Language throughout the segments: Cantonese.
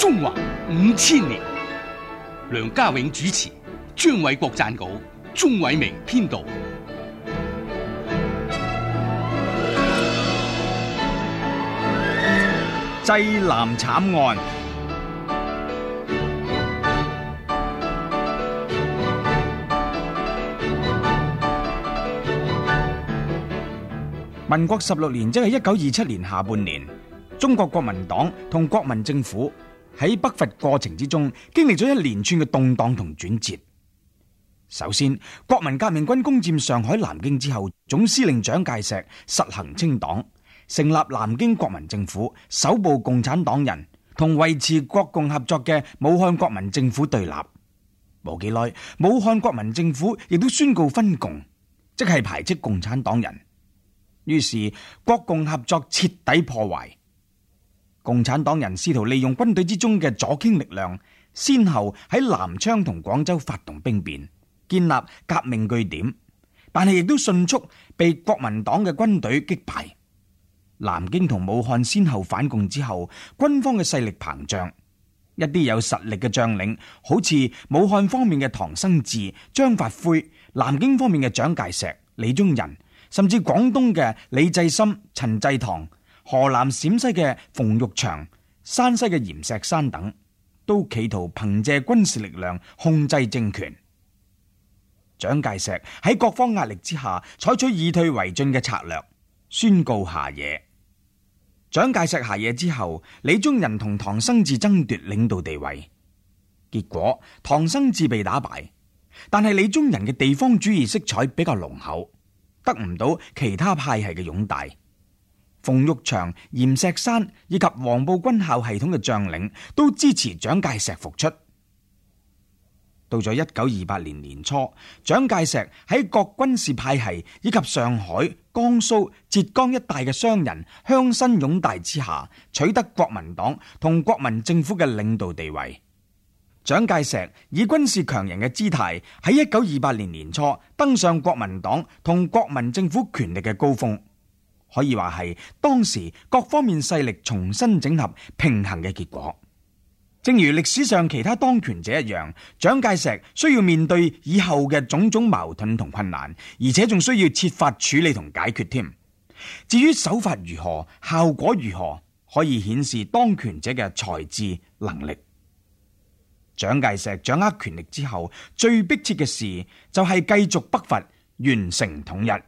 中華5000年。梁家永主持，張偉國撰稿，鍾偉明編導。 濟南慘案。民國16年，即係1927年下半年，中國國民黨同國民政府喺北伐過程之中，經歷咗一連串嘅動盪同轉折。首先，國民革命軍攻佔上海、南京之後，總司令蔣介石實行清黨，成立南京國民政府，搜捕共產黨人，同維持國共合作嘅武漢國民政府對立。冇幾耐，武漢國民政府亦都宣告分共，即係排斥共產黨人。於是國共合作徹底破壞。共產黨人試圖利用軍隊之中嘅左傾力量，先後喺南昌同廣州發動兵變，建立革命據點，但係亦都迅速被國民黨嘅軍隊擊敗。南京同武漢先後反共之後，軍方嘅勢力膨脹，一啲有實力嘅將領，好似武漢方面嘅唐生智、張發奎，南京方面嘅蔣介石、李宗仁，甚至廣東嘅李濟深、陳濟棠，河南陝西嘅馮玉祥、山西嘅閻錫山等，都企圖憑借軍事力量控制政權。蔣介石喺各方壓力之下，採取以退為進嘅策略，宣告下野。蔣介石下野之後，李宗仁同唐生智爭奪領導地位，結果唐生智被打敗，但係李宗仁嘅地方主義色彩比較濃厚，得唔到其他派系嘅擁戴。馮玉祥、閻錫山以及黃埔軍校系統嘅將領都支持蔣介石復出。到咗1928年年初，蔣介石喺各軍事派系以及上海、江蘇、浙江一帶嘅商人鄉紳擁戴之下，取得國民黨同國民政府嘅領導地位。蔣介石以軍事強人嘅姿態，喺1928年年初登上國民黨同國民政府權力嘅高峰，可以話係當時各方面勢力重新整合平衡嘅結果。正如歷史上其他當權者一樣，蔣介石需要面對以後嘅種種矛盾同困難，而且仲需要設法處理同解決添。至於手法如何，效果如何，可以顯示當權者嘅才智能力。蔣介石掌握權力之後，最迫切嘅事就係繼續北伐，完成統一。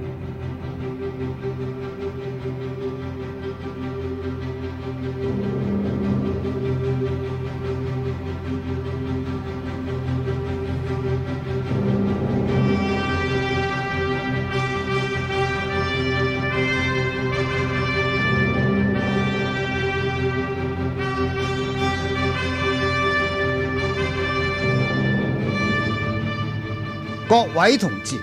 各位同志，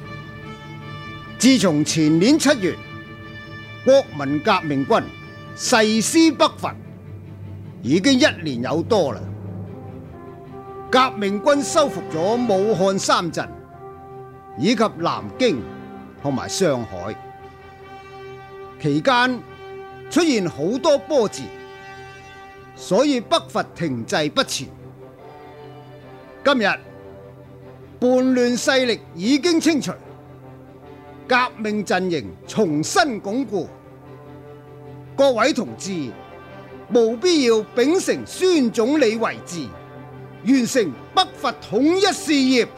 自從前年7月，國民革命軍誓師北伐，已經1年有多啦。革命軍收復咗武漢3鎮，以及南京同埋上海，期間出現好多波折，所以北伐停滯不前。今日叛亂勢力已經清除，革命陣營重新鞏固。各位同志，務必要秉承孫總理遺志，完成北伐統一事業。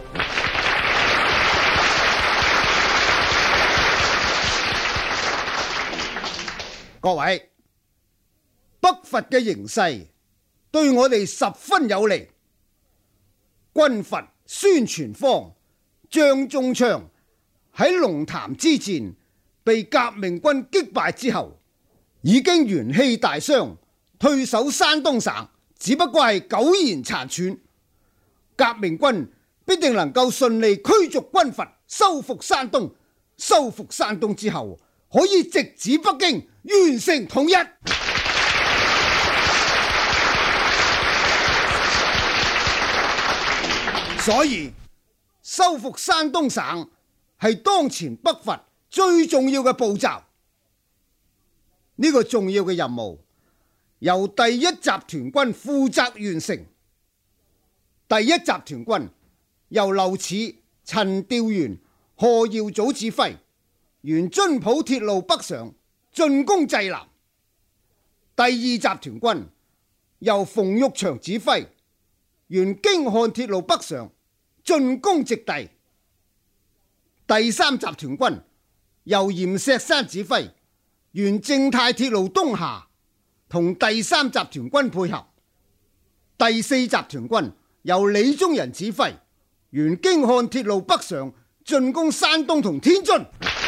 各位，北伐嘅形勢對我哋十分有利。軍閥孫傳芳、張宗昌喺龍潭之戰被革命軍擊敗之後，已經元氣大傷，退守山東省，只不過係苟延殘喘。革命軍必定能夠順利驅逐軍閥，收復山東。收復山東之後，可以直指北京，完成統一。所以收復山東省係當前北伐最重要嘅步驟。呢個重要嘅任務由第一集團軍負責完成。第一集團軍由劉峙、陳調元、何耀祖指揮，沿津浦鐵路北上進攻濟南。第二集團軍由馮玉祥指揮，沿京漢鐵路北上進攻直隸。第三集團軍由閻錫山指揮，沿正太鐵路東下，同第三集團軍配合。第四集團軍由李宗仁指揮，沿京漢鐵路北上進攻山東同天津。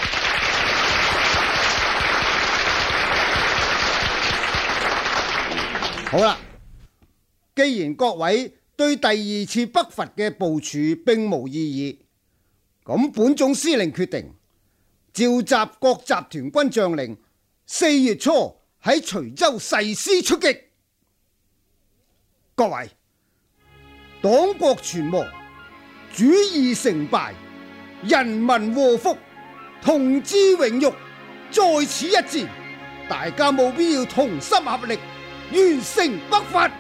好啦，既然各位對第二次北伐嘅部署並無異議，咁本總司令決定召集各集團軍將領4月初喺徐州誓師出擊。各位，黨國存亡，主義成敗，人民禍福，同志榮辱，在此一戰，大家務必要同心合力，完成北伐。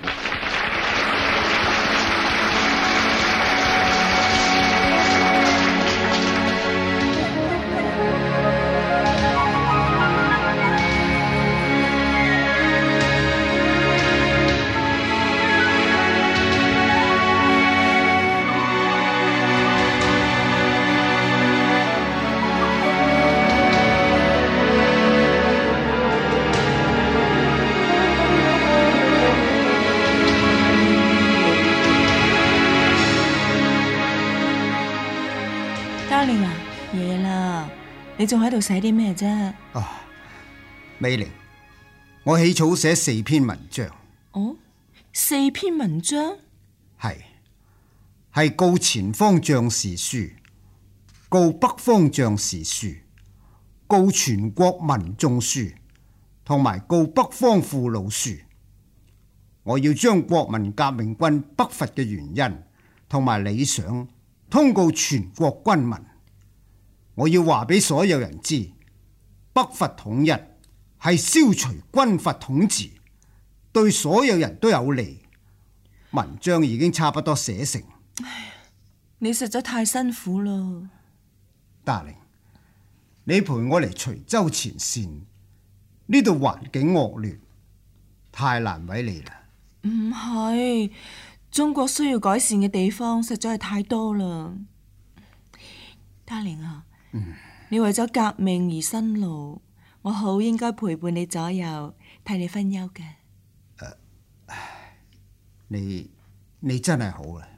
你仲喺度寫啲咩啫？ 美玲，我起草寫4篇文章。 哦，4篇文章？ 係告前方將士書，告北方將士書，告全國民眾書，同埋告北方父老書。我要將國民革命軍北伐嘅原因同埋理想通告全國軍民。我要話俾所有人知，北伐統一係消除軍閥統治，對所有人都有利。文章已經差不多寫成。 你實在太辛苦啦 ，Darling，你陪我嚟徐州前線，呢度環境惡劣，太難為你啦。 唔係，中國需要改善嘅地方實在係太多啦。Darling啊，你為咗革命而辛勞，我好應該陪伴你左右，替你分憂嘅。 你真係好啦。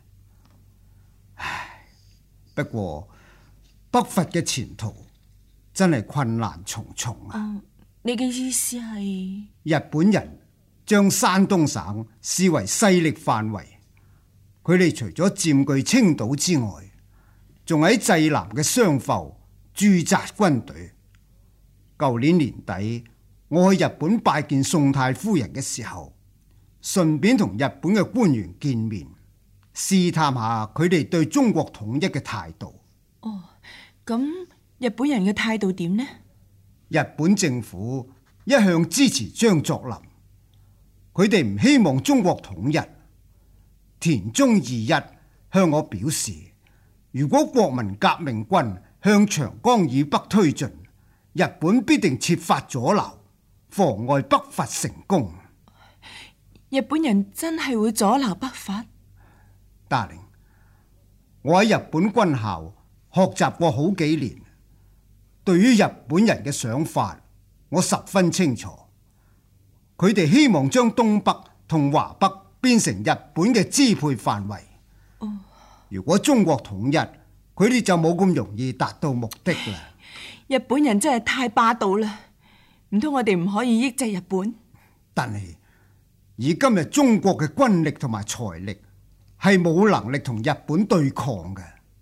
不過北伐嘅前途真係困難重重啊。 你嘅意思係？ 日本人將山東省視為勢力範圍，佢哋除咗佔據青島之外，仲喺濟南嘅商埠駐紮軍隊。舊年年底，我去日本拜見宋太夫人嘅時候，順便同日本嘅官員見面，試探下佢哋對中國統一嘅態度。 咁日本人嘅態度點呢？ 日本政府一向支持張作霖，佢哋唔希望中國統一。田中義一向我表示，如果國民革命軍向長江以北推進，日本必定設法阻撓，妨礙北伐成功。 日本人真係會阻撓北伐 ？Darling，我喺日本軍校學習過好幾年，對於日本人嘅想法，我十分清楚。佢哋希望將東北同華北變成日本嘅支配範圍。如果中國統一，佢哋就冇咁容易達到目的啦。 日本人真係太霸道啦，唔通我哋唔可以抑制日本？ 但係以今日中國嘅軍力同埋財力，係冇能力同日本對抗嘅。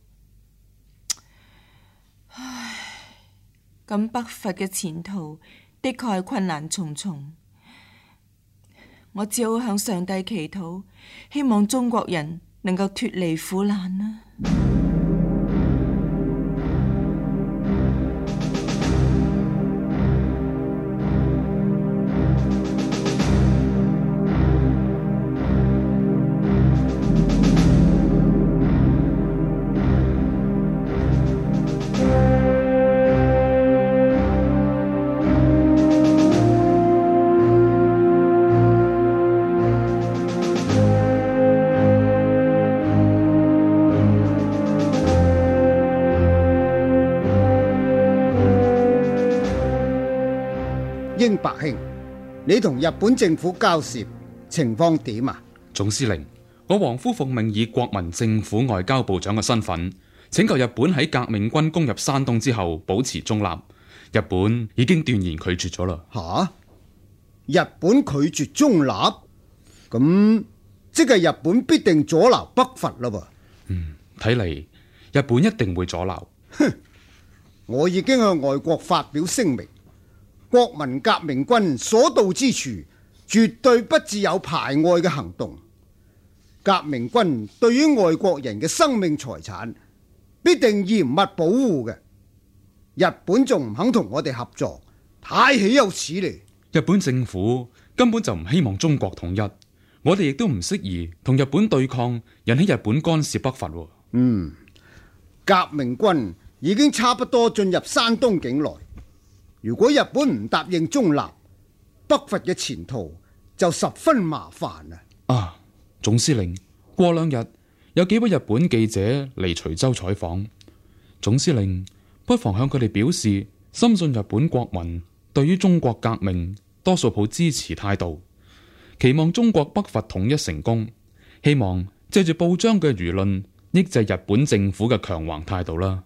咁北伐嘅前途的確係困難重重，我只好向上帝祈禱，希望中國人能夠脫離苦難啦。 你同日本政府交涉情況點啊？ 總司令，我皇夫奉命以國民政府外交部長嘅身份，請求日本喺革命軍攻入山東之後保持中立。日本已經斷然拒絕咗啦。 吓？日本拒絕中立？咁即係日本必定阻撓北伐啦噃。 睇嚟日本一定會阻撓。 我已經向外國發表聲明，國民革命軍所到之處，絕對不致有排外嘅行動。革命軍對於外國人嘅生命財產，必定嚴密保護嘅。日本仲唔肯同我哋合作，太豈有此理！ 日本政府根本就唔希望中國統一，我哋亦都唔適宜同日本對抗，引起日本干涉北伐。 革命軍已經差不多進入山東境內，如果日本唔答應中立，北伐嘅前途就十分麻煩啊！ 總司令，過兩日有幾位日本記者嚟徐州採訪，總司令不妨向佢哋表示，深信日本國民對於中國革命多數抱支持態度，期望中國北伐統一成功，希望借住報章嘅輿論抑制日本政府嘅強橫態度啦。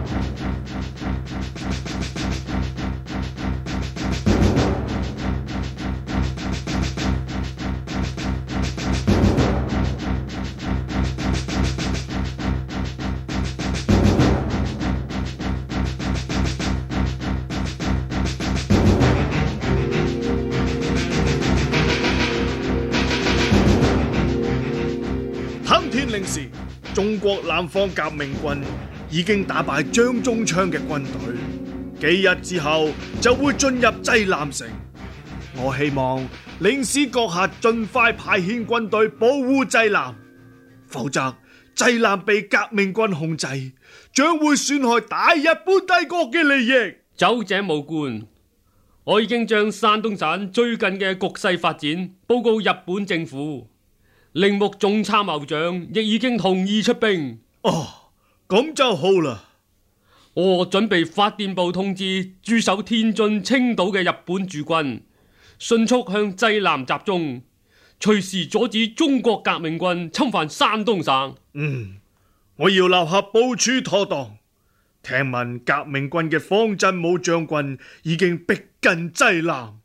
令時，中國南方革命軍已經打敗張宗昌嘅軍隊，幾日之後就會進入濟南城。我希望領事閣下盡快派遣軍隊保護濟南，否則濟南被革命軍控制，將會損害大日本帝國嘅利益。 走者無官，我已經將山東省最近嘅局勢發展報告日本政府。鈴木總參謀長亦已經同意出兵。 咁就好啦。 我準備發電報通知駐守天津、青島嘅日本駐軍，迅速向濟南集中，隨時阻止中國革命軍侵犯山東省。 我要立刻部署妥當。聽聞革命軍嘅方振武將軍已經逼近濟南。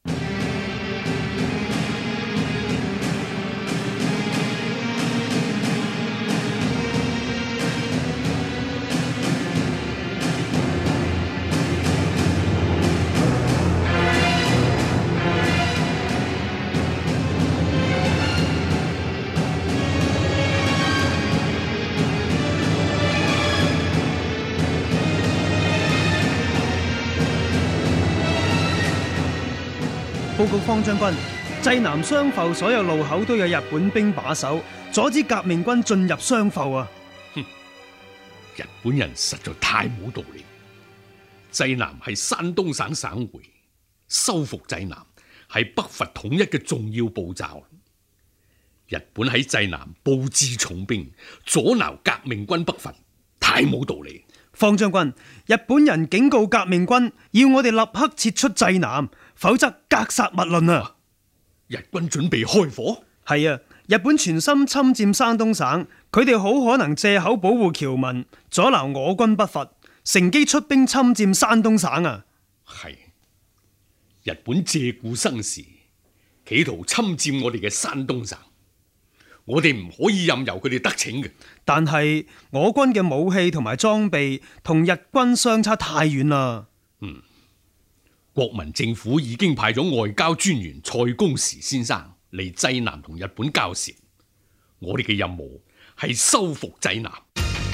報告方將軍，濟南商埠所有路口都有日本兵把守，阻止革命軍進入商埠啊！ 日本人實在太冇道理。濟南係山東省省會，收復濟南係北伐統一嘅重要步驟。日本喺濟南布置重兵，阻撓革命軍北伐，太冇道理。 方將軍，日本人警告革命軍，要我哋立刻撤出濟南，否則格殺勿論啊！ 日軍準備開火？ 係啊，日本全心侵佔山東省，佢哋好可能借口保護僑民，阻撓我軍北伐，乘機出兵侵佔山東省啊！ 係，日本借故生事，企圖侵佔我哋嘅山東省，我哋唔可以任由佢哋得逞嘅。 但係我軍嘅武器同埋裝備同日軍相差太遠啦。 國民政府已經派咗外交專員蔡公時先生嚟濟南同日本交涉，我哋嘅任務係收復濟南。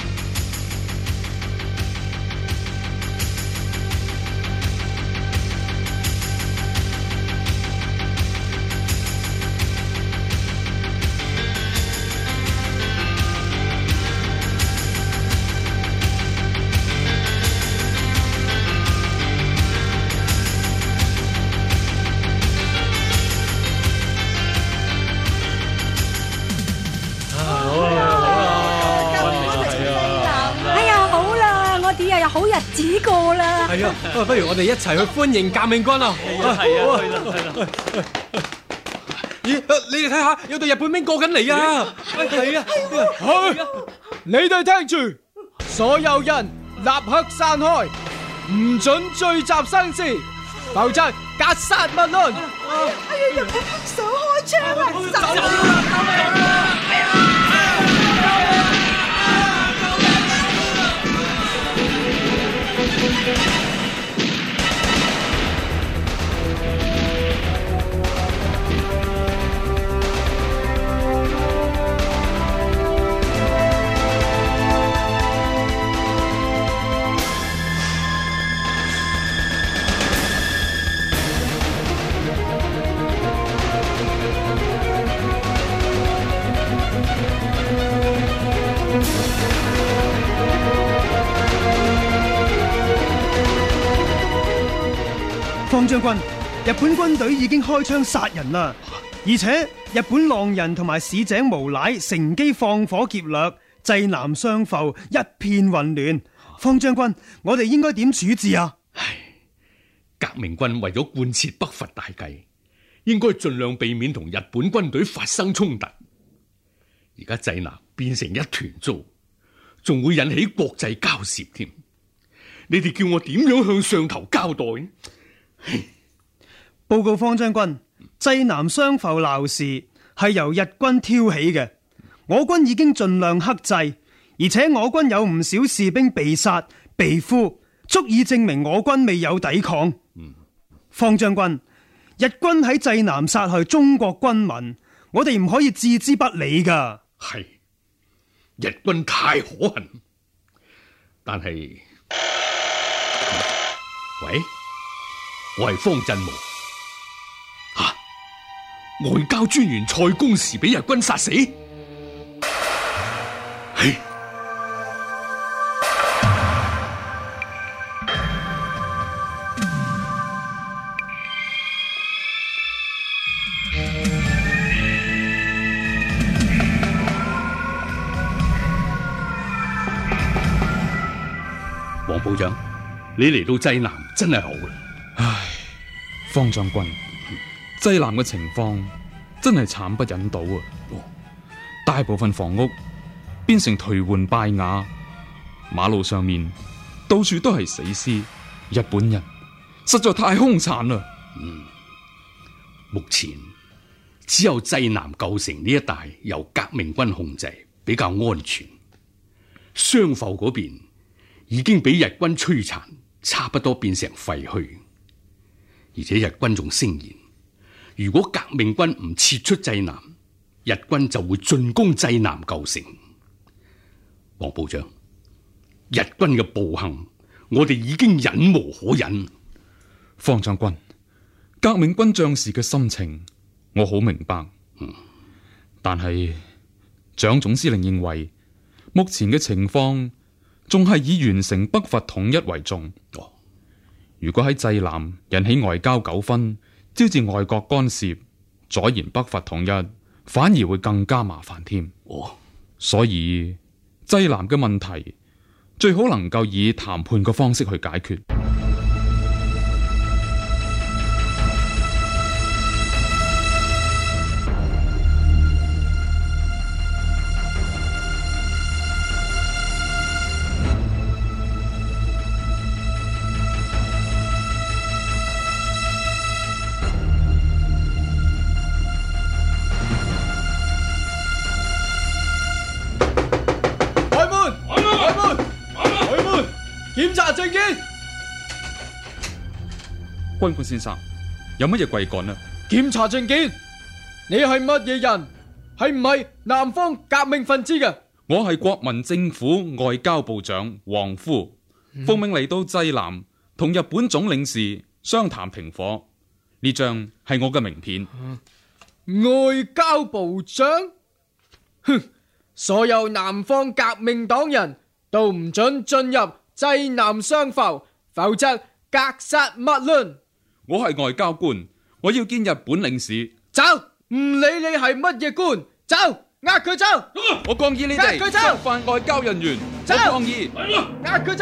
好日子過啦， 係啊，不如我哋一齊去歡迎革命軍啊！ 係啊，去啦。 咦，你哋睇下，有隊日本兵過緊嚟啊！係啊， 你哋聽住，所有人立刻散開，唔准聚集生事，否則格殺勿論。 日本想開槍啊！ 方將軍，日本軍隊已經開槍殺人啦，而且日本浪人同埋市井無賴乘機放火劫掠，濟南雙埠一片混亂。方將軍，我哋應該點處置啊？ 革命軍為咗貫徹北伐大計，應該盡量避免同日本軍隊發生衝突。而家濟南變成一團糟，仲會引起國際交涉添。你哋叫我點樣向上頭交代？ 報告方將軍，濟南雙埠鬧事係由日軍挑起嘅，我軍已經盡量克制，而且我軍有唔少士兵被殺被俘，足以證明我軍未有抵抗。方將軍，日軍喺濟南殺害中國軍民，我哋唔可以置之不理噶。 係，日軍太可恨。但係，喂，我係方振武。外交專員蔡公時俾日軍殺死。黃部長，你嚟到濟南真係好啦。 唉，方將軍，濟南嘅情況真係慘不忍睹啊！大部分房屋變成頹垣敗瓦，馬路上面到處都係死屍，日本人實在太兇殘啦。 目前只有濟南舊城呢一帶由革命軍控制，比較安全。雙埠嗰邊已經俾日軍摧殘，差不多變成廢墟。而且日軍仲聲言，如果革命軍唔撤出濟南，日軍就會進攻濟南舊城。黃部長，日軍嘅暴行，我哋已經忍無可忍。 方將軍，革命軍將士嘅心情我好明白，但係蔣總司令認為目前嘅情況仲係以完成北伐統一為重。如果喺濟南引起外交糾紛，招致外國干涉，阻延北伐統一，反而會更加麻煩添。所以濟南嘅問題最好能夠以談判嘅方式去解決。 檢查證件。 軍官先生，有乜嘢貴幹啊？ 檢查證件。你係乜嘢人？係唔係南方革命分子嘅？ 我係國民政府外交部長王夫，奉命嚟到濟南同日本總領事商談停火。呢張係我嘅名片。 外交部長？哼！所有南方革命黨人都唔准進入濟南雙埠，否則格殺勿論。 我係外交官，我要見日本領事。 走，唔理你係乜嘢官，走，押佢走。 我抗議你哋觸犯外交人員。 走， 我抗議， 押佢走。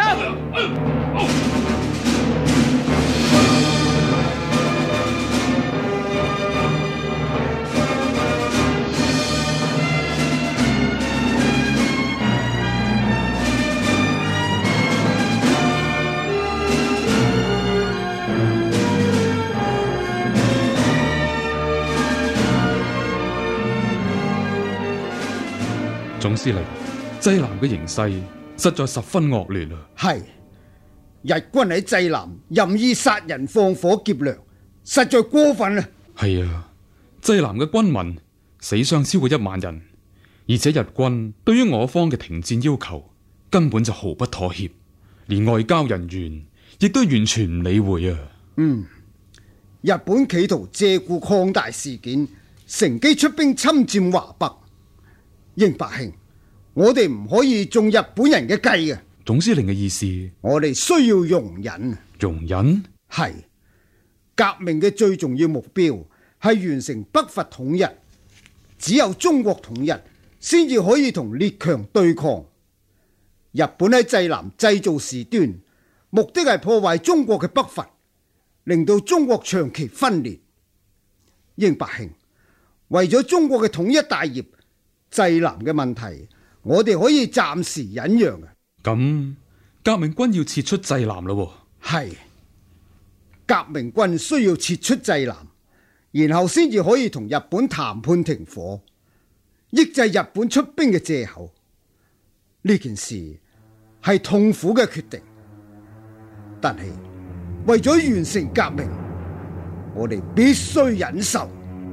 總司令，濟南嘅形勢實在十分惡劣啊！ 係日軍喺濟南任意殺人放火劫糧，實在過分啦！ 係啊，濟南嘅軍民死傷超過1萬人，而且日軍對於我方嘅停戰要求根本就毫不妥協，連外交人員亦都完全唔理會啊！ 日本企圖借故擴大事件，乘機出兵侵佔華北。英伯兄，我哋唔可以中日本人嘅計嘅。 總司令嘅意思， 我哋需要容忍。 容忍？ 係革命嘅最重要目標係完成北伐統一，只有中國統一先至可以同列強對抗。日本喺濟南製造事端，目的係破壞中國嘅北伐，令到中國長期分裂。英伯兄，為咗中國嘅統一大業，濟南嘅問題，我哋可以暫時忍讓嘅。 咁革命軍要撤出濟南咯？ 係革命軍需要撤出濟南，然後先至可以同日本談判停火，抑制日本出兵嘅借口。呢件事係痛苦嘅決定，但係為咗完成革命，我哋必須忍受。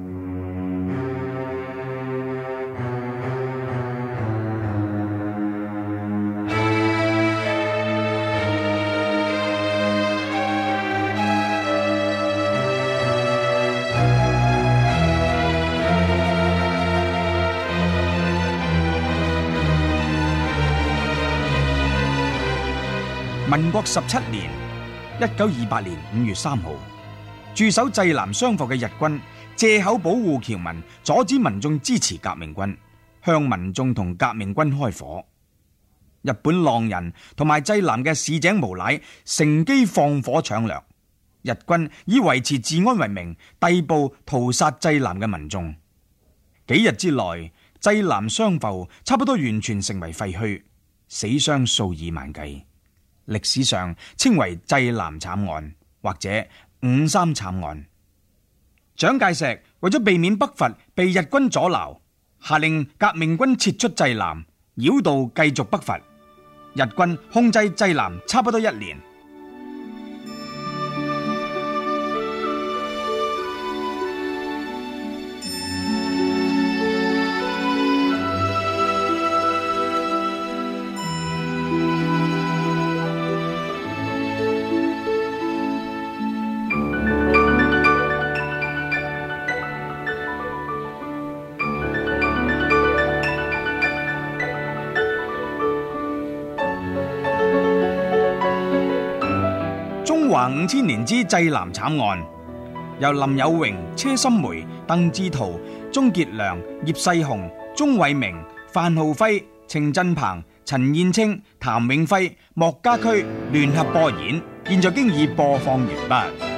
民國17年1928年5月3號，駐守濟南商埠嘅日軍借口保護僑民，阻止民眾支持革命軍，向民眾同革命軍開火。日本浪人同埋濟南嘅市井無賴乘機放火搶掠，日軍以維持治安為名，逮捕屠殺濟南嘅民眾。幾日之內，濟南商埠差不多完全成為廢墟，死傷數以萬計。歷史上稱為濟南慘案或者5·3慘案。蔣介石為咗避免北伐被日軍阻撓，下令革命軍撤出濟南，繞道繼續北伐。日軍控制濟南差不多1年。華5000年之濟南慘案，由林有榮、車心梅、鄧志濤、鍾傑良、葉世雄、鍾偉明、范浩輝、程振鵬、陳燕青、譚永輝、莫家駒聯合播演，現在經已播放完畢。